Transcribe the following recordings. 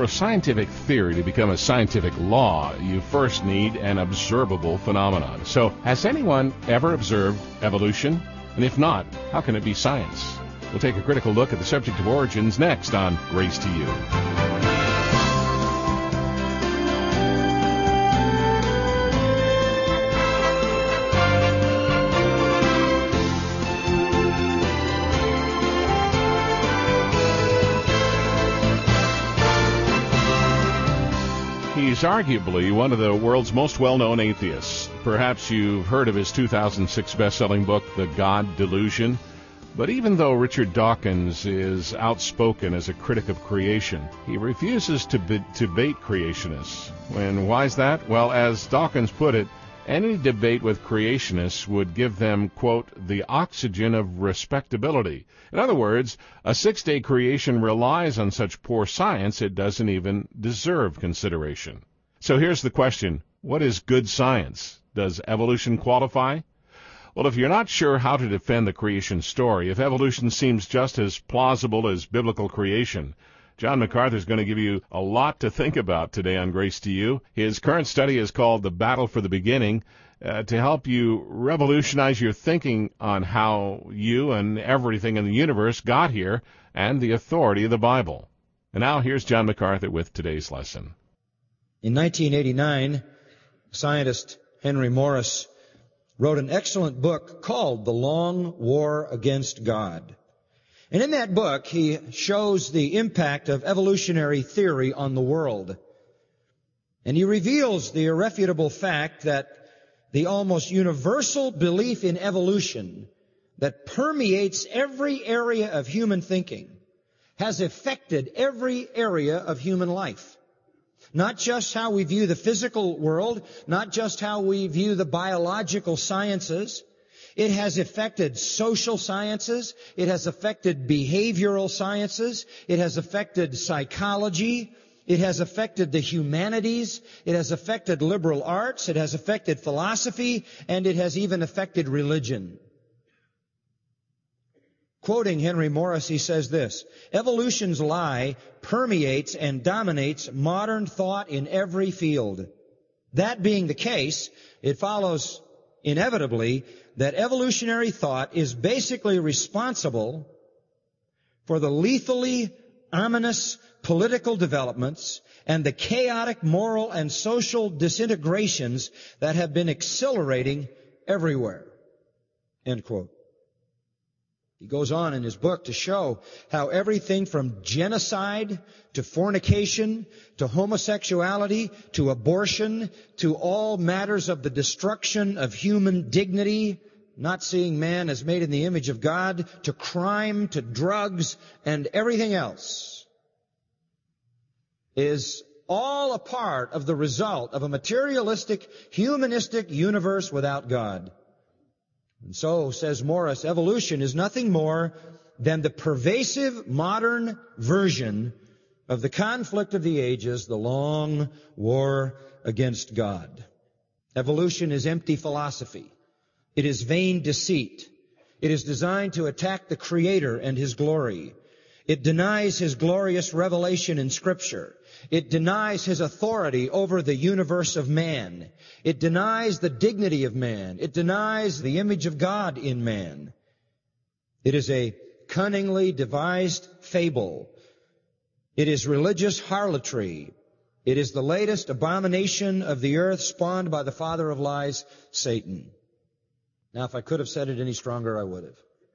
For a scientific theory to become a scientific law, you first need an observable phenomenon. So, has anyone ever observed evolution? And if not, how can it be science? We'll take a critical look at the subject of origins next on Grace to You. He's arguably one of the world's most well-known atheists. Perhaps you've heard of his 2006 best-selling book, The God Delusion. But even though Richard Dawkins is outspoken as a critic of creation, he refuses to debate creationists. And why is that? Well, as Dawkins put it, any debate with creationists would give them, quote, the oxygen of respectability. In other words, a six-day creation relies on such poor science it doesn't even deserve consideration. So here's the question. What is good science? Does evolution qualify? Well, if you're not sure how to defend the creation story, if evolution seems just as plausible as biblical creation, John MacArthur is going to give you a lot to think about today on Grace to You. His current study is called The Battle for the Beginning, to help you revolutionize your thinking on how you and everything in the universe got here and the authority of the Bible. And now here's John MacArthur with today's lesson. In 1989, scientist Henry Morris wrote an excellent book called The Long War Against God. And in that book, he shows the impact of evolutionary theory on the world. And he reveals the irrefutable fact that the almost universal belief in evolution that permeates every area of human thinking has affected every area of human life. Not just how we view the physical world, not just how we view the biological sciences. It has affected social sciences. It has affected behavioral sciences. It has affected psychology. It has affected the humanities. It has affected liberal arts. It has affected philosophy. And it has even affected religion. Quoting Henry Morris, he says this, evolution's lie permeates and dominates modern thought in every field. That being the case, it follows inevitably that evolutionary thought is basically responsible for the lethally ominous political developments and the chaotic moral and social disintegrations that have been accelerating everywhere. End quote. He goes on in his book to show how everything from genocide to fornication to homosexuality to abortion to all matters of the destruction of human dignity, not seeing man as made in the image of God, to crime, to drugs, and everything else is all a part of the result of a materialistic, humanistic universe without God. And so, says Morris, evolution is nothing more than the pervasive modern version of the conflict of the ages, the long war against God. Evolution is empty philosophy. It is vain deceit. It is designed to attack the Creator and His glory. It denies His glorious revelation in Scripture. It denies His authority over the universe of man. It denies the dignity of man. It denies the image of God in man. It is a cunningly devised fable. It is religious harlotry. It is the latest abomination of the earth spawned by the father of lies, Satan. Now, if I could have said it any stronger, I would have.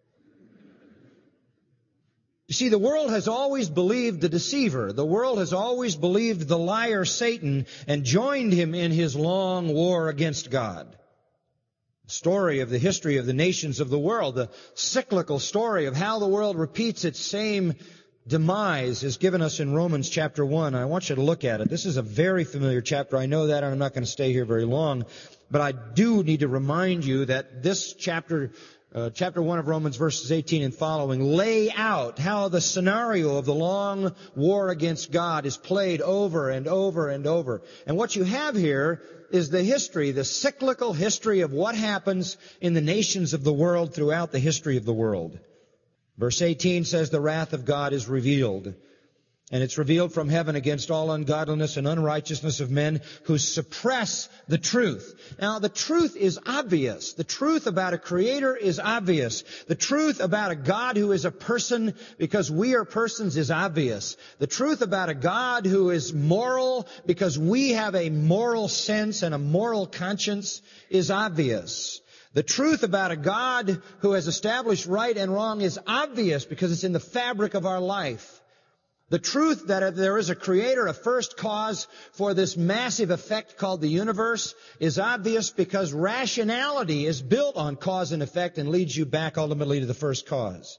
You see, the world has always believed the deceiver. The world has always believed the liar Satan and joined him in his long war against God. The story of the history of the nations of the world, the cyclical story of how the world repeats its same demise is given us in Romans chapter 1. I want you to look at it. This is a very familiar chapter. I know that, and I'm not going to stay here very long. But I do need to remind you that this chapter 1 of Romans verses 18 and following lay out how the scenario of the long war against God is played over and over and over. And what you have here is the history, the cyclical history of what happens in the nations of the world throughout the history of the world. Verse 18 says, the wrath of God is revealed. And it's revealed from heaven against all ungodliness and unrighteousness of men who suppress the truth. Now, the truth is obvious. The truth about a Creator is obvious. The truth about a God who is a person, because we are persons, is obvious. The truth about a God who is moral, because we have a moral sense and a moral conscience, is obvious. The truth about a God who has established right and wrong is obvious because it's in the fabric of our life. The truth that there is a Creator, a first cause for this massive effect called the universe, is obvious because rationality is built on cause and effect and leads you back ultimately to the first cause.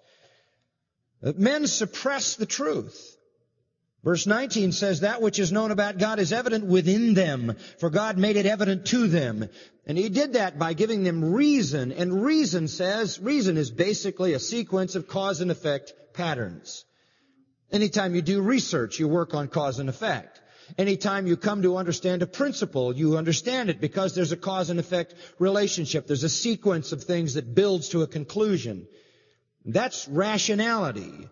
Men suppress the truth. Verse 19 says, that which is known about God is evident within them, for God made it evident to them. And He did that by giving them reason. And reason is basically a sequence of cause and effect patterns. Anytime you do research, you work on cause and effect. Anytime you come to understand a principle, you understand it because there's a cause and effect relationship. There's a sequence of things that builds to a conclusion. That's rationality.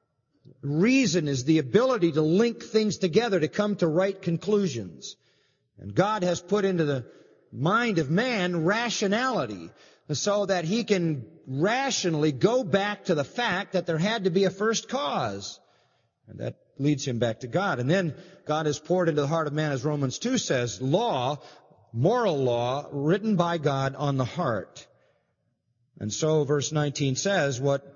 Reason is the ability to link things together to come to right conclusions. And God has put into the mind of man rationality so that he can rationally go back to the fact that there had to be a first cause. And that leads him back to God. And then God has poured into the heart of man, as Romans 2 says, law, moral law, written by God on the heart. And so verse 19 says, what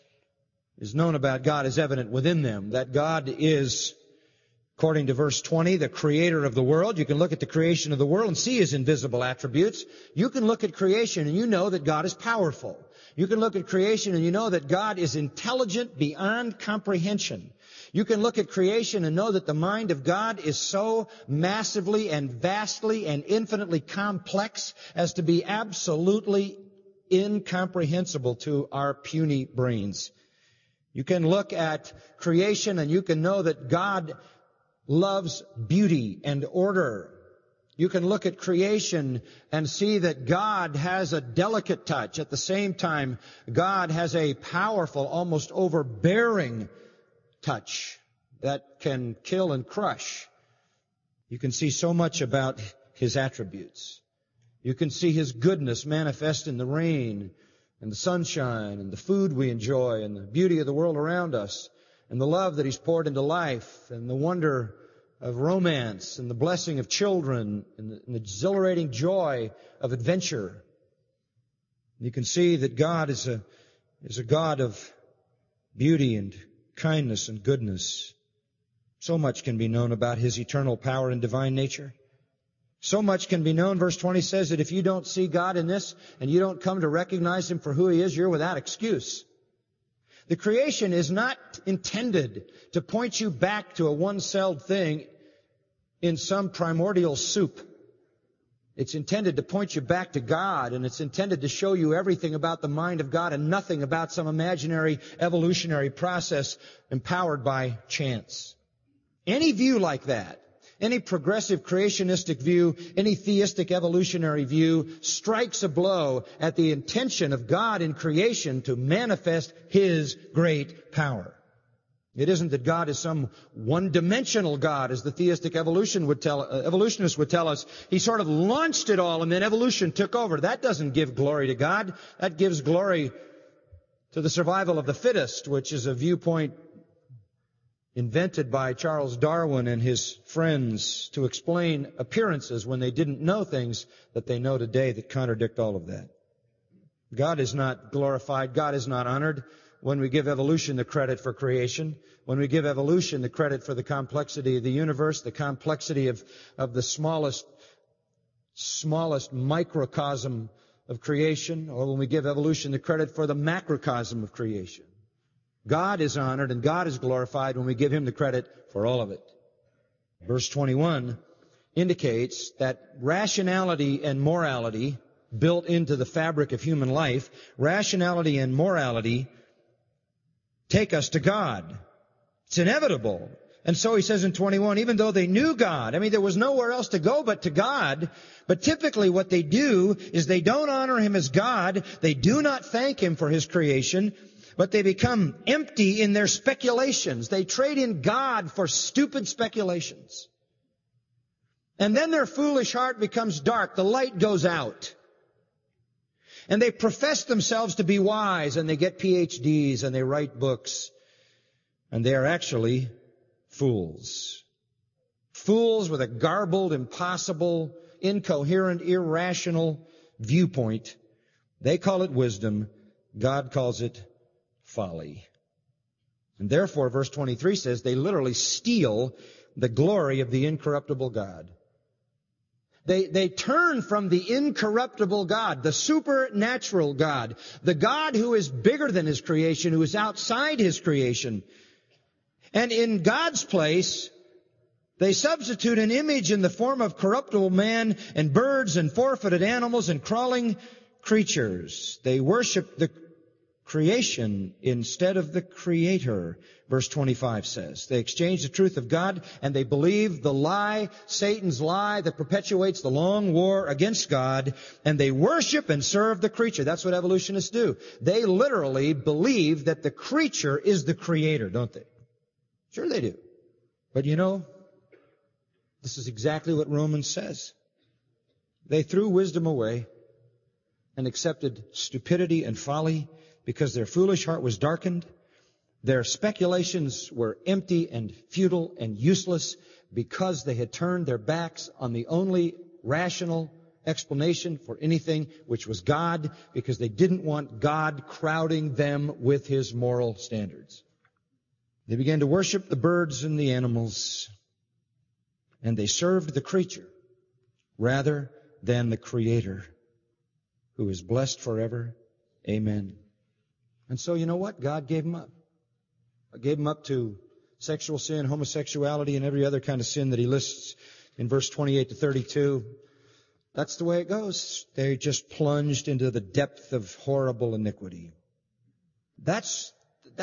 is known about God is evident within them. That God is, according to verse 20, the Creator of the world. You can look at the creation of the world and see His invisible attributes. You can look at creation and you know that God is powerful. You can look at creation and you know that God is intelligent beyond comprehension. You can look at creation and know that the mind of God is so massively and vastly and infinitely complex as to be absolutely incomprehensible to our puny brains. You can look at creation and you can know that God loves beauty and order. You can look at creation and see that God has a delicate touch. At the same time, God has a powerful, almost overbearing touch that can kill and crush. You can see so much about His attributes. You can see His goodness manifest in the rain and the sunshine and the food we enjoy and the beauty of the world around us and the love that He's poured into life and the wonder of romance and the blessing of children and the exhilarating joy of adventure. You can see that God is a God of beauty and kindness and goodness. So much can be known about His eternal power and divine nature. So much can be known. Verse 20 says that if you don't see God in this and you don't come to recognize Him for who He is, you're without excuse. The creation is not intended to point you back to a one-celled thing in some primordial soup. It's intended to point you back to God, and it's intended to show you everything about the mind of God and nothing about some imaginary evolutionary process empowered by chance. Any view like that, any progressive creationistic view, any theistic evolutionary view strikes a blow at the intention of God in creation to manifest His great power. It isn't that God is some one-dimensional God, as the theistic evolutionists would tell us. He sort of launched it all and then evolution took over. That doesn't give glory to God. That gives glory to the survival of the fittest, which is a viewpoint invented by Charles Darwin and his friends to explain appearances when they didn't know things that they know today that contradict all of that. God is not glorified. God is not honored when we give evolution the credit for creation, when we give evolution the credit for the complexity of the universe, the complexity of the smallest microcosm of creation, or when we give evolution the credit for the macrocosm of creation. God is honored and God is glorified when we give Him the credit for all of it. Verse 21 indicates that rationality and morality built into the fabric of human life, rationality and morality take us to God. It's inevitable. And so he says in 21, even though they knew God, there was nowhere else to go but to God, but typically what they do is they don't honor Him as God, they do not thank Him for His creation, But they become empty in their speculations. They trade in God for stupid speculations. And then their foolish heart becomes dark. The light goes out. And they profess themselves to be wise, and they get PhDs, and they write books. And they are actually fools. Fools with a garbled, impossible, incoherent, irrational viewpoint. They call it wisdom. God calls it folly. And therefore, verse 23 says, they literally steal the glory of the incorruptible God. They turn from the incorruptible God, the supernatural God, the God who is bigger than His creation, who is outside His creation. And in God's place, they substitute an image in the form of corruptible man and birds and four-footed animals and crawling creatures. They worship the creation instead of the Creator, verse 25 says. They exchange the truth of God and they believe the lie, Satan's lie that perpetuates the long war against God, and they worship and serve the creature. That's what evolutionists do. They literally believe that the creature is the Creator, don't they? Sure they do. But you know, this is exactly what Romans says. They threw wisdom away and accepted stupidity and folly because their foolish heart was darkened. Their speculations were empty and futile and useless because they had turned their backs on the only rational explanation for anything, which was God, because they didn't want God crowding them with His moral standards. They began to worship the birds and the animals, and they served the creature rather than the Creator, who is blessed forever. Amen. And so you know what? God gave them up. Gave them up to sexual sin, homosexuality, and every other kind of sin that He lists in verse 28 to 32. That's the way it goes. They just plunged into the depth of horrible iniquity. That's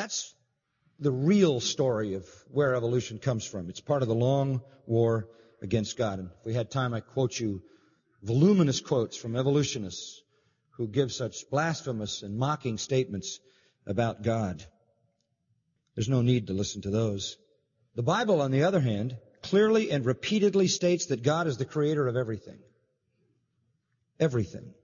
the real story of where evolution comes from. It's part of the long war against God. And if we had time, I'd quote you voluminous quotes from evolutionists who give such blasphemous and mocking statements about God. There's no need to listen to those. The Bible, on the other hand, clearly and repeatedly states that God is the creator of everything. Everything.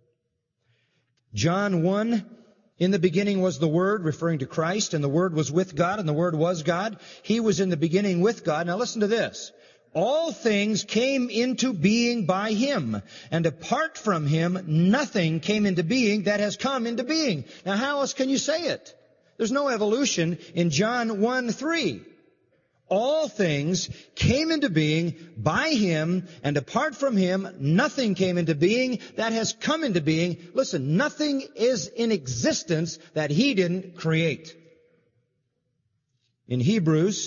John 1, in the beginning was the Word, referring to Christ, and the Word was with God, and the Word was God. He was in the beginning with God. Now listen to this. All things came into being by Him, and apart from Him, nothing came into being that has come into being. Now, how else can you say it? There's no evolution in John 1:3. All things came into being by Him, and apart from Him, nothing came into being that has come into being. Listen, nothing is in existence that He didn't create. In Hebrews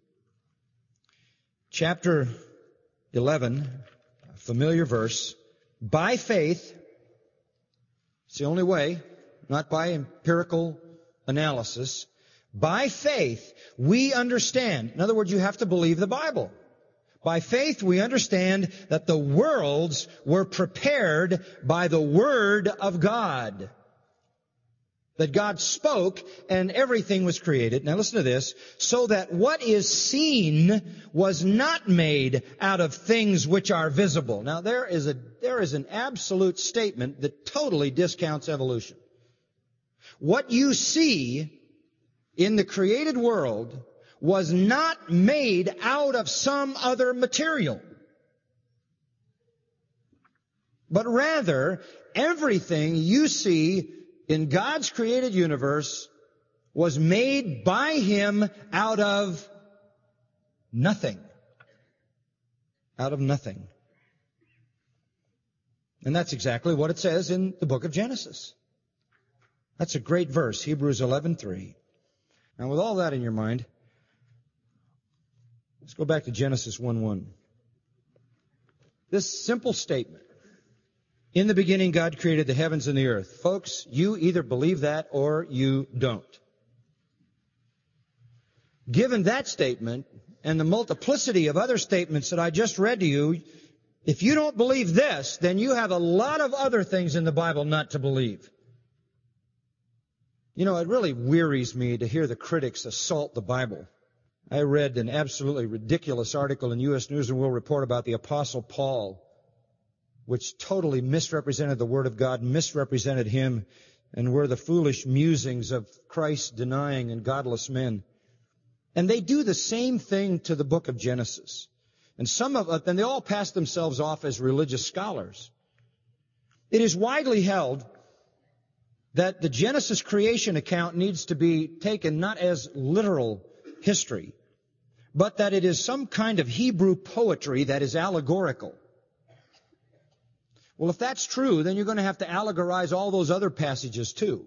chapter 11, a familiar verse, by faith, it's the only way, not by empirical analysis, by faith we understand. In other words, you have to believe the Bible. By faith we understand that the worlds were prepared by the Word of God. That God spoke and everything was created. Now listen to this. So that what is seen was not made out of things which are visible. Now there is an absolute statement that totally discounts evolution. What you see in the created world was not made out of some other material. But rather, everything you see in God's created universe was made by Him out of nothing. Out of nothing. And that's exactly what it says in the book of Genesis. That's a great verse, Hebrews 11:3. Now with all that in your mind, let's go back to Genesis 1:1. This simple statement. In the beginning, God created the heavens and the earth. Folks, you either believe that or you don't. Given that statement and the multiplicity of other statements that I just read to you, if you don't believe this, then you have a lot of other things in the Bible not to believe. You know, it really wearies me to hear the critics assault the Bible. I read an absolutely ridiculous article in U.S. News and World Report about the Apostle Paul, which totally misrepresented the Word of God, misrepresented him, and were the foolish musings of Christ-denying and godless men. And they do the same thing to the book of Genesis. And they all pass themselves off as religious scholars. It is widely held that the Genesis creation account needs to be taken not as literal history, but that it is some kind of Hebrew poetry that is allegorical. Well, if that's true, then you're going to have to allegorize all those other passages too.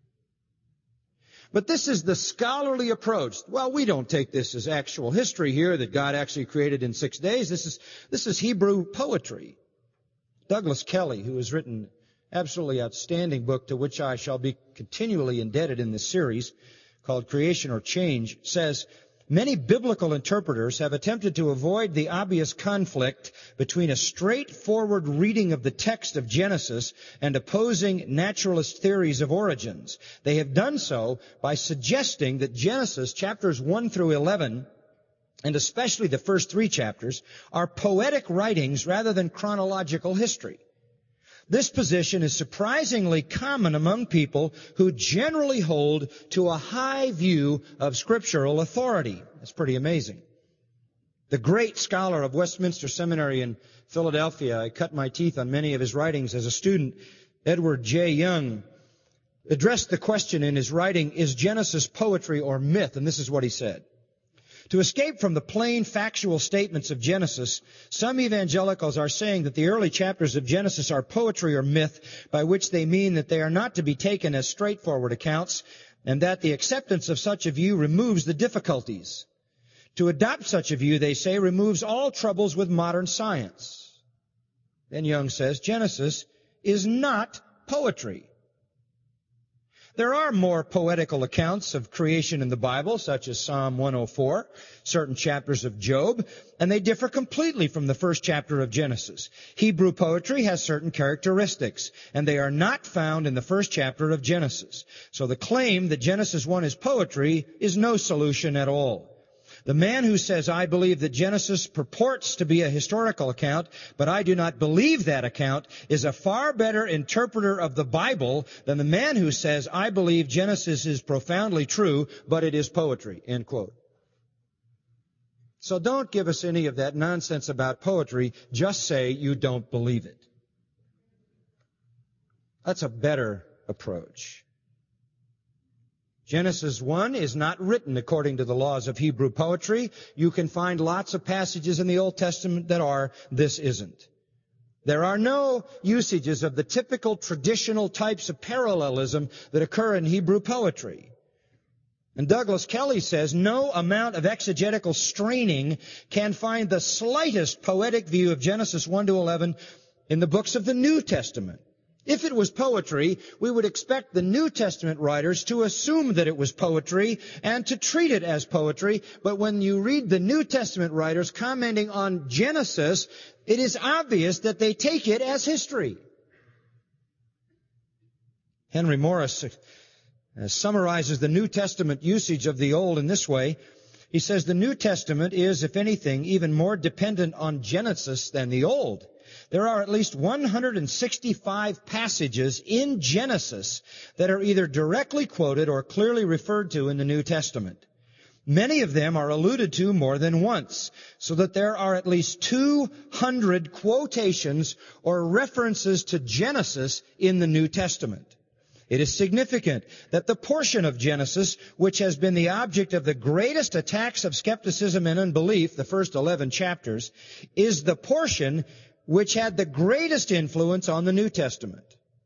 But this is the scholarly approach. Well, we don't take this as actual history here that God actually created in 6 days. This is Hebrew poetry. Douglas Kelly, who has written an absolutely outstanding book to which I shall be continually indebted in this series called Creation or Change, says, many biblical interpreters have attempted to avoid the obvious conflict between a straightforward reading of the text of Genesis and opposing naturalist theories of origins. They have done so by suggesting that Genesis chapters 1 through 11, and especially the first 3 chapters, are poetic writings rather than chronological history. This position is surprisingly common among people who generally hold to a high view of scriptural authority. That's pretty amazing. The great scholar of Westminster Seminary in Philadelphia, I cut my teeth on many of his writings as a student, Edward J. Young, addressed the question in his writing, is Genesis poetry or myth? And this is what he said. To escape from the plain factual statements of Genesis, some evangelicals are saying that the early chapters of Genesis are poetry or myth, by which they mean that they are not to be taken as straightforward accounts, and that the acceptance of such a view removes the difficulties. To adopt such a view, they say, removes all troubles with modern science. Then Young says, Genesis is not poetry. There are more poetical accounts of creation in the Bible, such as Psalm 104, certain chapters of Job, and they differ completely from the first chapter of Genesis. Hebrew poetry has certain characteristics, and they are not found in the first chapter of Genesis. So the claim that Genesis 1 is poetry is no solution at all. The man who says, I believe that Genesis purports to be a historical account, but I do not believe that account, is a far better interpreter of the Bible than the man who says, I believe Genesis is profoundly true, but it is poetry, end quote. So don't give us any of that nonsense about poetry. Just say you don't believe it. That's a better approach. Genesis 1 is not written according to the laws of Hebrew poetry. You can find lots of passages in the Old Testament that are. This isn't. There are no usages of the typical traditional types of parallelism that occur in Hebrew poetry. And Douglas Kelly says no amount of exegetical straining can find the slightest poetic view of Genesis 1 to 11 in the books of the New Testament. If it was poetry, we would expect the New Testament writers to assume that it was poetry and to treat it as poetry. But when you read the New Testament writers commenting on Genesis, it is obvious that they take it as history. Henry Morris summarizes the New Testament usage of the Old in this way. He says the New Testament is, if anything, even more dependent on Genesis than the Old. There are at least 165 passages in Genesis that are either directly quoted or clearly referred to in the New Testament. Many of them are alluded to more than once, so that there are at least 200 quotations or references to Genesis in the New Testament. It is significant that the portion of Genesis which has been the object of the greatest attacks of skepticism and unbelief, the first 11 chapters, is the portion which had the greatest influence on the New Testament.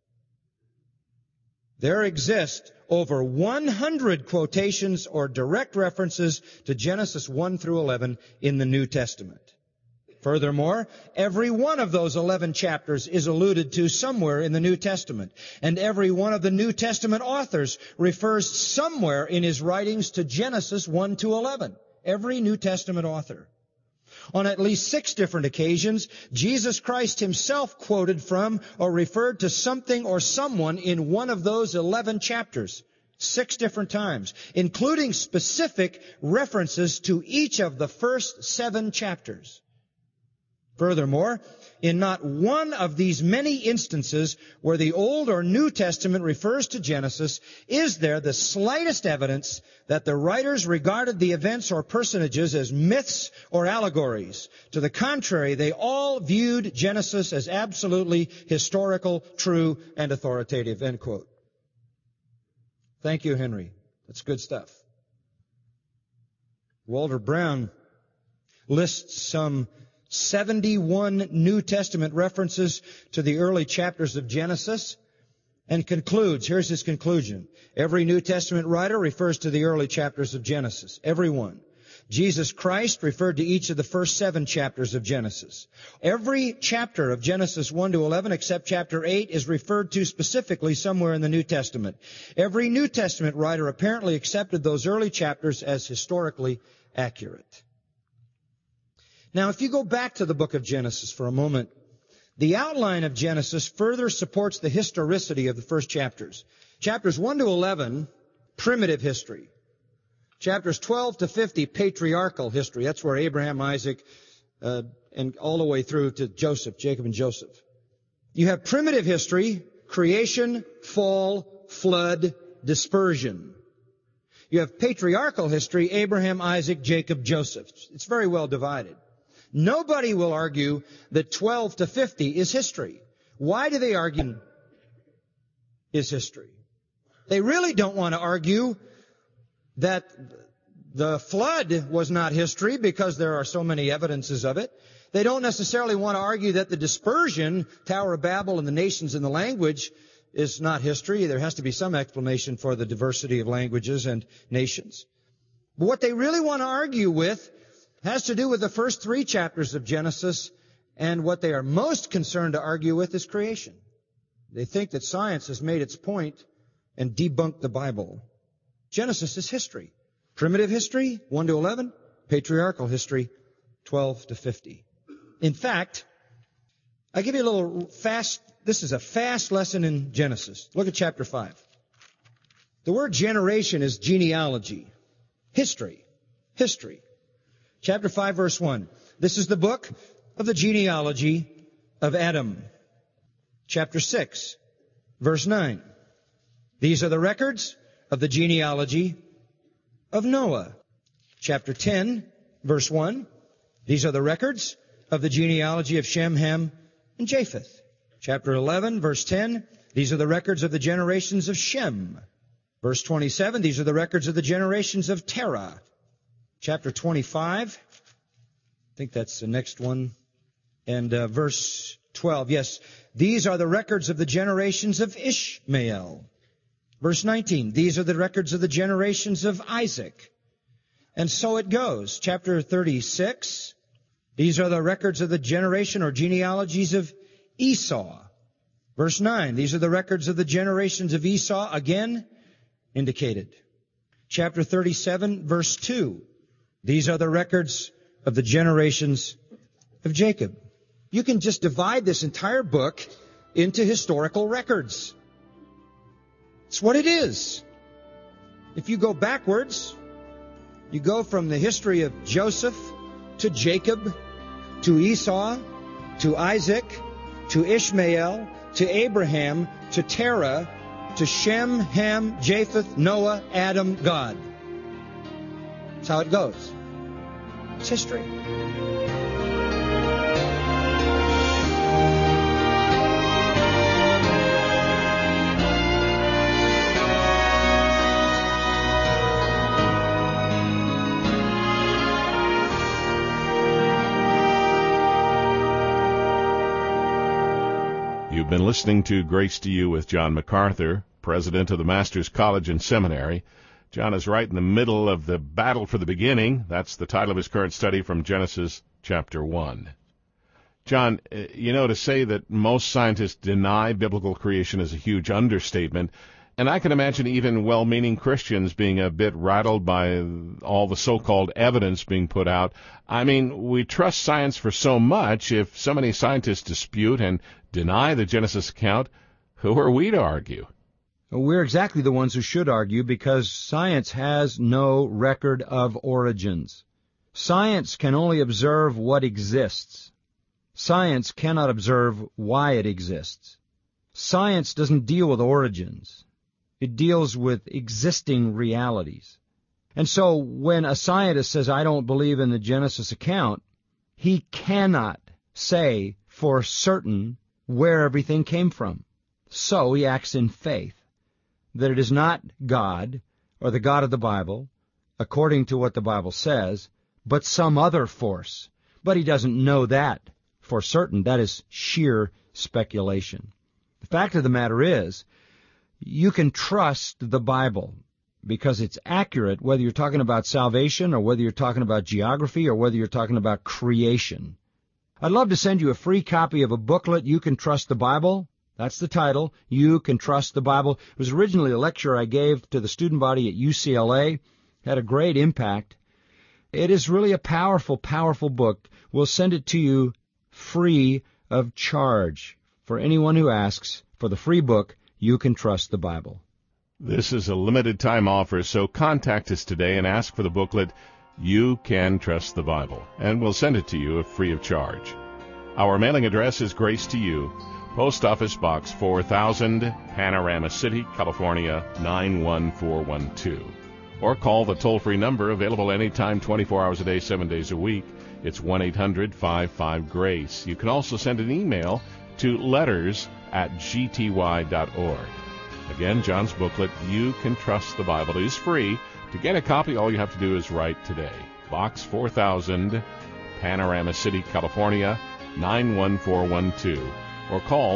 There exist over 100 quotations or direct references to Genesis 1 through 11 in the New Testament. Furthermore, every one of those 11 chapters is alluded to somewhere in the New Testament, and every one of the New Testament authors refers somewhere in his writings to Genesis 1 to 11. Every New Testament author. On at least 6 different occasions, Jesus Christ himself quoted from or referred to something or someone in one of those 11 chapters. 6 different times, including specific references to each of the first 7 chapters. Furthermore, in not one of these many instances where the Old or New Testament refers to Genesis is there the slightest evidence that the writers regarded the events or personages as myths or allegories. To the contrary, they all viewed Genesis as absolutely historical, true, and authoritative. End quote. Thank you, Henry. That's good stuff. Walter Brown lists some 71 New Testament references to the early chapters of Genesis and concludes, here's his conclusion. Every New Testament writer refers to the early chapters of Genesis. Every one. Jesus Christ referred to each of the first 7 chapters of Genesis. Every chapter of Genesis 1 to 11 except chapter 8 is referred to specifically somewhere in the New Testament. Every New Testament writer apparently accepted those early chapters as historically accurate. Now, if you go back to the book of Genesis for a moment, the outline of Genesis further supports the historicity of the first chapters. Chapters 1 to 11, primitive history. Chapters 12 to 50, patriarchal history. That's where Abraham, Isaac, and all the way through to Joseph, Jacob and Joseph. You have primitive history, creation, fall, flood, dispersion. You have patriarchal history, Abraham, Isaac, Jacob, Joseph. It's very well divided. Nobody will argue that 12 to 50 is history. Why do they argue is history? They really don't want to argue that the flood was not history because there are so many evidences of it. They don't necessarily want to argue that the dispersion, Tower of Babel and the nations and the language, is not history. There has to be some explanation for the diversity of languages and nations. But what they really want to argue with has to do with the first 3 chapters of Genesis, and what they are most concerned to argue with is creation. They think that science has made its point and debunked the Bible. Genesis is history. Primitive history, 1 to 11. Patriarchal history, 12 to 50. In fact, I give you a little this is a fast lesson in Genesis. Look at chapter 5. The word generation is genealogy. History. Chapter 5, verse 1. This is the book of the genealogy of Adam. Chapter 6, verse 9. These are the records of the genealogy of Noah. Chapter 10, verse 1. These are the records of the genealogy of Shem, Ham, and Japheth. Chapter 11, verse 10. These are the records of the generations of Shem. Verse 27. These are the records of the generations of Terah. Chapter 25, I think that's the next one, and verse 12, yes, these are the records of the generations of Ishmael. Verse 19, these are the records of the generations of Isaac. And so it goes. Chapter 36, these are the records of the generation or genealogies of Esau. Verse 9, these are the records of the generations of Esau, again indicated. Chapter 37, verse 2. These are the records of the generations of Jacob. You can just divide this entire book into historical records. It's what it is. If you go backwards, you go from the history of Joseph to Jacob, to Esau, to Isaac, to Ishmael, to Abraham, to Terah, to Shem, Ham, Japheth, Noah, Adam, God. That's how it goes. It's history. You've been listening to Grace to You with John MacArthur, president of the Masters College and Seminary. John is right in the middle of the battle for the beginning. That's the title of his current study from Genesis chapter 1. John, to say that most scientists deny biblical creation is a huge understatement, and I can imagine even well-meaning Christians being a bit rattled by all the so-called evidence being put out. I mean, we trust science for so much. If so many scientists dispute and deny the Genesis account, who are we to argue? We're exactly the ones who should argue because science has no record of origins. Science can only observe what exists. Science cannot observe why it exists. Science doesn't deal with origins. It deals with existing realities. And so when a scientist says, I don't believe in the Genesis account, he cannot say for certain where everything came from. So he acts in faith that it is not God or the God of the Bible, according to what the Bible says, but some other force. But he doesn't know that for certain. That is sheer speculation. The fact of the matter is, you can trust the Bible because it's accurate whether you're talking about salvation or whether you're talking about geography or whether you're talking about creation. I'd love to send you a free copy of a booklet, You Can Trust the Bible. That's the title, You Can Trust the Bible. It was originally a lecture I gave to the student body at UCLA. Had a great impact. It is really a powerful, powerful book. We'll send it to you free of charge. For anyone who asks for the free book, You Can Trust the Bible. This is a limited time offer, so contact us today and ask for the booklet, You Can Trust the Bible, and we'll send it to you free of charge. Our mailing address is Grace to You, Post Office Box 4000, Panorama City, California, 91412. Or call the toll-free number available anytime, 24 hours a day, 7 days a week. It's 1-800-55-GRACE. You can also send an email to letters@gty.org. Again, John's booklet, You Can Trust the Bible, is free. To get a copy, all you have to do is write today. Box 4000, Panorama City, California, 91412. Or call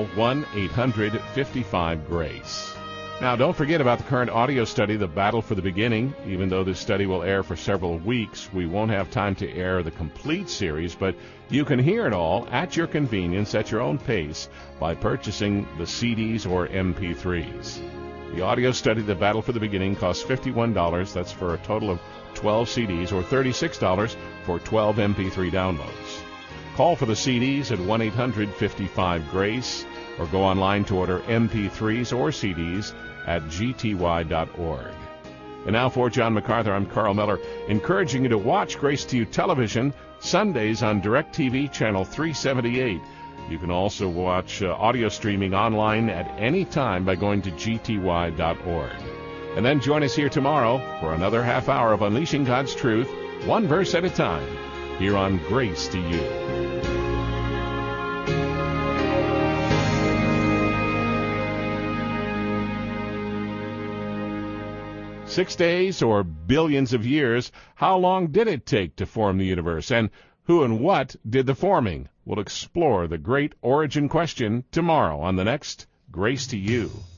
1-800-55-GRACE. Now, don't forget about the current audio study, The Battle for the Beginning. Even though this study will air for several weeks, we won't have time to air the complete series, but you can hear it all at your convenience, at your own pace, by purchasing the CDs or MP3s. The audio study, The Battle for the Beginning, costs $51. That's for a total of 12 CDs, or $36 for 12 MP3 downloads. Call for the CDs at 1-800-55-GRACE, or go online to order MP3s or CDs at gty.org. And now for John MacArthur, I'm Carl Miller, encouraging you to watch Grace to You television Sundays on DirecTV Channel 378. You can also watch audio streaming online at any time by going to gty.org. And then join us here tomorrow for another half hour of Unleashing God's Truth, one verse at a time, here on Grace to You. 6 days or billions of years, how long did it take to form the universe? And who and what did the forming? We'll explore the great origin question tomorrow on the next Grace to You.